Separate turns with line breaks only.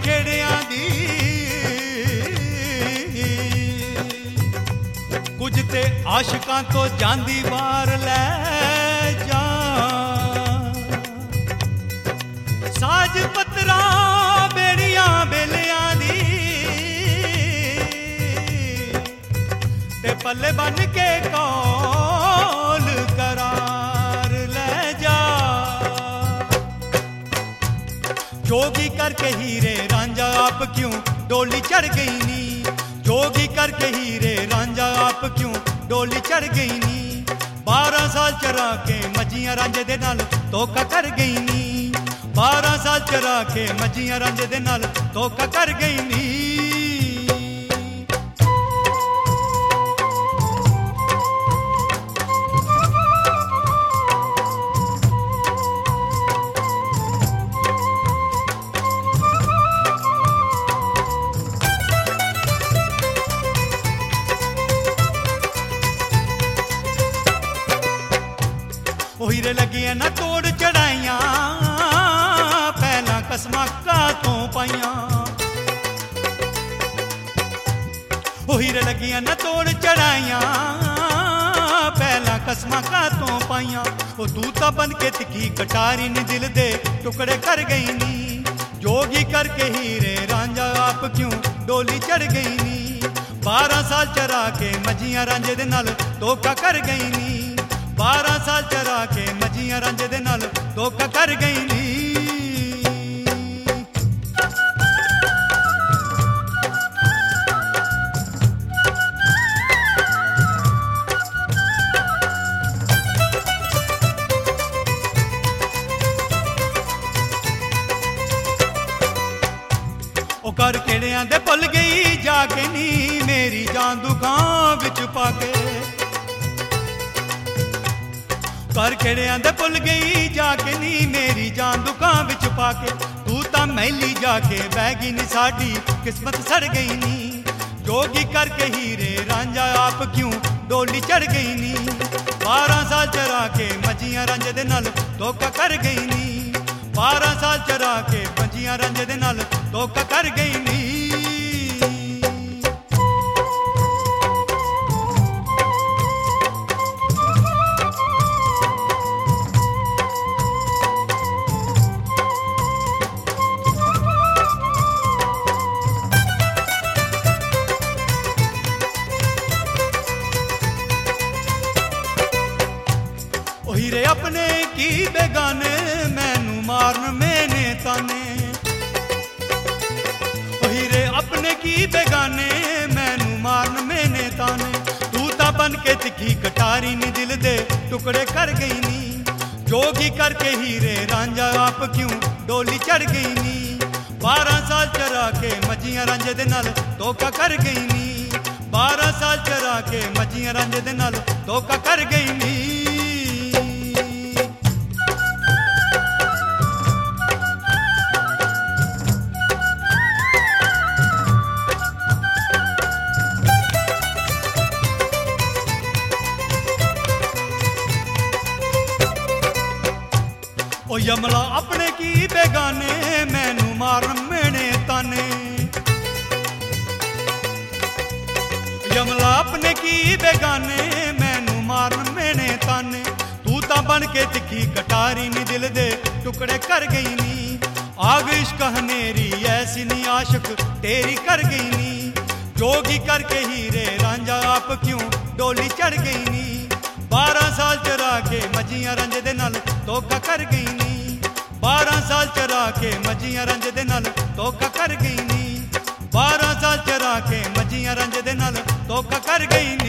खेड़ियां दी कुछ ते आशिकां तो जांदी बार लै जा साज पत्रा बेड़ियां बेलियां दी ते पल्ले बन के कौल करार ले जा जोगी करके हीरे रांझा आप क्यों डोली चढ़ गई नी जोगी करके हीरे रांझा आप क्यों डोली चढ़ गई नी 12 साल चरा के मजियां रांझे दे नाल धोखा कर गई नी 12 साल चरा के मजियां रांझे दे नाल धोखा कर गई नी हीरे लगियां ना तोड़ चढ़ाइया पहला कसमां कातों पाइया हीरे लगियां ना तोड़ चढ़ाइया पहला कसमां कातों पाइया तू तो बन के तिखी कटारी नी दिल दे टुकड़े कर गई नी जोगी करके हीरे रांझा आप क्यों डोली चढ़ गई नी 12 साल चरा के मजियां रांझे दे नाल धोखा कर गई नी 12 साल चरा के मजियां रांझे दे नाल धोखा कर गई नी ओ कर केड़ियां दे भुल गई जाके नी मेरी जान दुखां विच पाके कर केड़ियां दे भुल गई जाके नी मेरी जान दुकां विच पाके तू तां मैली जाके बह गई नी साडी किस्मत सड़ गई नी जोगी करके हीरे रांझा आप क्यों डोली चढ़ गई नी 12 साल चरा के मजियां रांझे दे नाल धोखा कर गई नी 12 साल चरा के मजियां रांझे दे नाल धोखा कर गई नी हीरे अपने की बेगाने मैनू मारन मैंने ताने हीरे अपने की बेगाने मैनू मारन मैंने ताने तू ता बन के तिखी कटारी नी दिल दे टुकड़े कर गई नी जोगी करके हीरे रांझा आप क्यों डोली चढ़ गई नी 12 साल चरा के मजियां रांझे दे नाल धोखा कर गई नी 12 साल चरा के मजियां रांझे दे नाल धोखा कर गई नी ओ यमला अपने की बेगाने मैनू मारन मैंने ताने यमला अपने की बेगाने मैनू मारन मैंने ताने तू तां बन के तिखी कटारी नी दिल दे टुकड़े कर गई नी आग इश्क हनेरी ऐसी नी आशिक तेरी कर गई नी जोगी करके हीरे रांझा आप क्यों डोली चढ़ गई नी 12 साल चरा के मजियां रांझे दे नाल धोखा कर गई नी 12 साल चरा के मजियां रांझे दे नाल धोखा कर गई नी 12 साल चरा के मजियां रांझे दे नाल धोखा कर गई नी